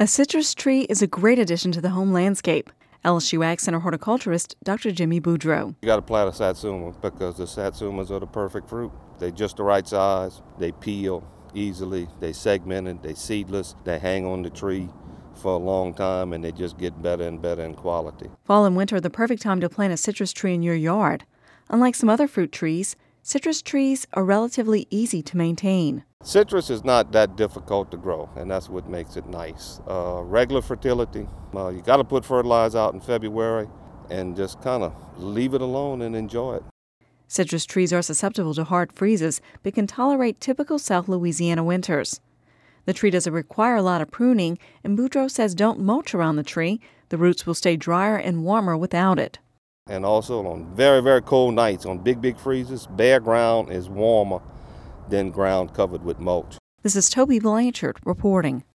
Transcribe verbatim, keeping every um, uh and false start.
A citrus tree is a great addition to the home landscape. L S U Ag Center horticulturist Doctor Jimmy Boudreau. You got to plant a satsuma because the satsumas are the perfect fruit. They're just the right size. They peel easily. They segmented. They seedless. They hang on the tree for a long time, and they just get better and better in quality. Fall and winter are the perfect time to plant a citrus tree in your yard. Unlike some other fruit trees, citrus trees are relatively easy to maintain. Citrus is not that difficult to grow, and that's what makes it nice. Uh, regular fertility, uh, you got to put fertilizer out in February and just kind of leave it alone and enjoy it. Citrus trees are susceptible to hard freezes but can tolerate typical South Louisiana winters. The tree doesn't require a lot of pruning, and Boudreau says don't mulch around the tree. The roots will stay drier and warmer without it. And also on very, very cold nights, on big, big freezes, bare ground is warmer than ground covered with mulch. This is Toby Blanchard reporting.